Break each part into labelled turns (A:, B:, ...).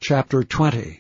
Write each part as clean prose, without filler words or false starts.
A: Chapter 20.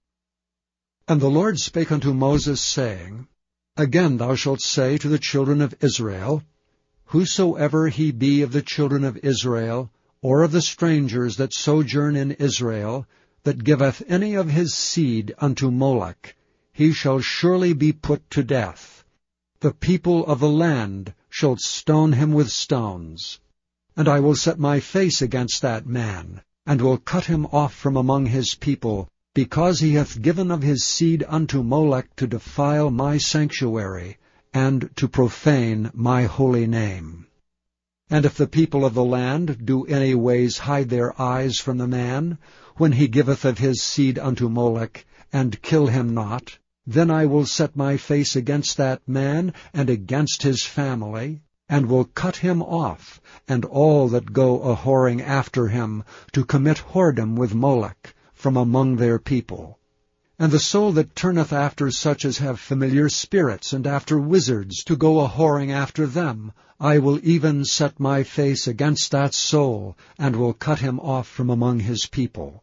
A: And the Lord spake unto Moses, saying, Again thou shalt say to the children of Israel, Whosoever he be of the children of Israel, or of the strangers that sojourn in Israel, that giveth any of his seed unto Moloch, he shall surely be put to death. The people of the land shall stone him with stones. And I will set my face against that man, and will cut him off from among his people, because he hath given of his seed unto Moloch to defile my sanctuary, and to profane my holy name. And if the people of the land do any ways hide their eyes from the man, when he giveth of his seed unto Moloch, and kill him not, then I will set my face against that man, and against his family, and will cut him off, and all that go a-whoring after him, to commit whoredom with Moloch, from among their people. And the soul that turneth after such as have familiar spirits, and after wizards, to go a-whoring after them, I will even set my face against that soul, and will cut him off from among his people.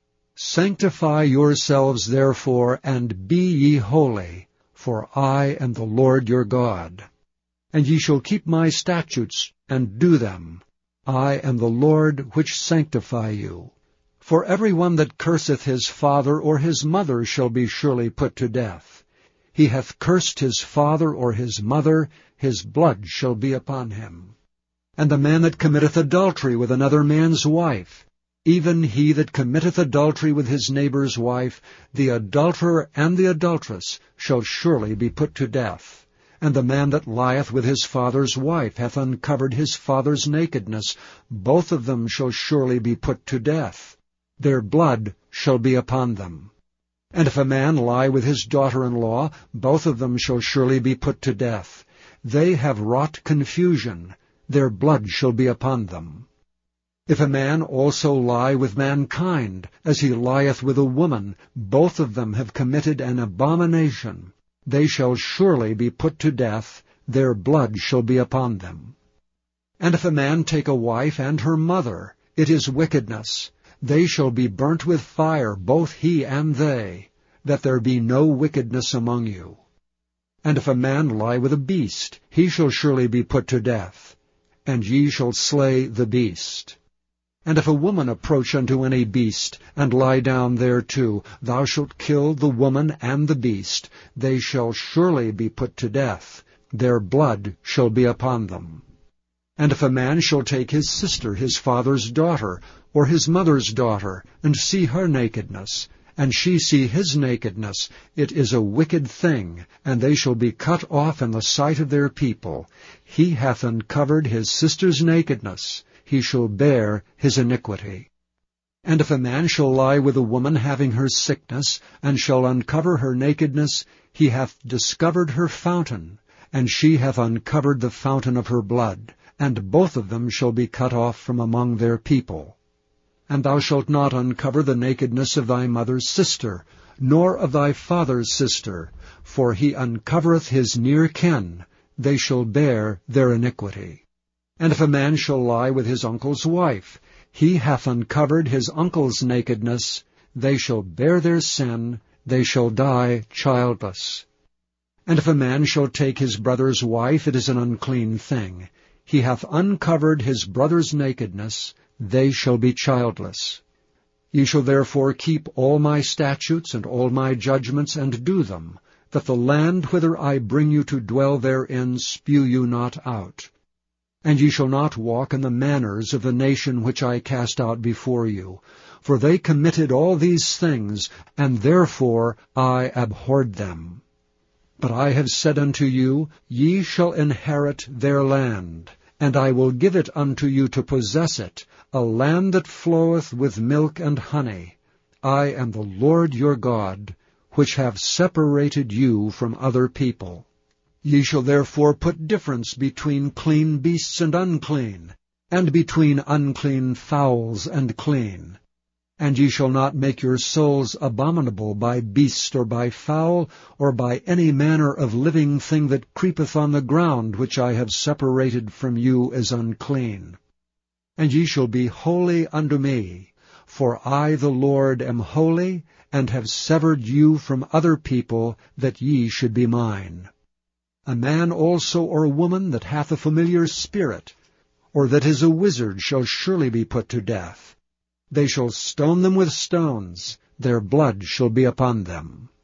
A: Sanctify yourselves therefore, and be ye holy, for I am the Lord your God. And ye shall keep my statutes, and do them. I am the Lord which sanctify you. For every one that curseth his father or his mother shall be surely put to death. He hath cursed his father or his mother, his blood shall be upon him. And the man that committeth adultery with another man's wife, even he that committeth adultery with his neighbour's wife, the adulterer and the adulteress shall surely be put to death. And the man that lieth with his father's wife hath uncovered his father's nakedness. Both of them shall surely be put to death. Their blood shall be upon them. And if a man lie with his daughter-in-law, both of them shall surely be put to death. They have wrought confusion. Their blood shall be upon them. If a man also lie with mankind, as he lieth with a woman, both of them have committed an abomination. They shall surely be put to death, their blood shall be upon them. And if a man take a wife and her mother, it is wickedness. They shall be burnt with fire, both he and they, that there be no wickedness among you. And if a man lie with a beast, he shall surely be put to death, and ye shall slay the beast. And if a woman approach unto any beast, and lie down thereto, thou shalt kill the woman and the beast. They shall surely be put to death. Their blood shall be upon them. And if a man shall take his sister, his father's daughter, or his mother's daughter, and see her nakedness, and she see his nakedness, it is a wicked thing, and they shall be cut off in the sight of their people. He hath uncovered his sister's nakedness. He shall bear his iniquity. And if a man shall lie with a woman having her sickness, and shall uncover her nakedness, he hath discovered her fountain, and she hath uncovered the fountain of her blood, and both of them shall be cut off from among their people. And thou shalt not uncover the nakedness of thy mother's sister, nor of thy father's sister, for he uncovereth his near kin. They shall bear their iniquity. And if a man shall lie with his uncle's wife, he hath uncovered his uncle's nakedness. They shall bear their sin, they shall die childless. And if a man shall take his brother's wife, it is an unclean thing. He hath uncovered his brother's nakedness, they shall be childless. Ye shall therefore keep all my statutes and all my judgments, and do them, that the land whither I bring you to dwell therein spew you not out. And ye shall not walk in the manners of the nation which I cast out before you, for they committed all these things, and therefore I abhorred them. But I have said unto you, Ye shall inherit their land, and I will give it unto you to possess it, a land that floweth with milk and honey. I am the Lord your God, which have separated you from other people. Ye shall therefore put difference between clean beasts and unclean, and between unclean fowls and clean. And ye shall not make your souls abominable by beast or by fowl, or by any manner of living thing that creepeth on the ground, which I have separated from you as unclean. And ye shall be holy unto me, For I, the Lord, am holy, and have severed you from other people, that ye should be mine. A man also or woman that hath a familiar spirit, or that is a wizard, shall surely be put to death. They shall stone them with stones, their blood shall be upon them.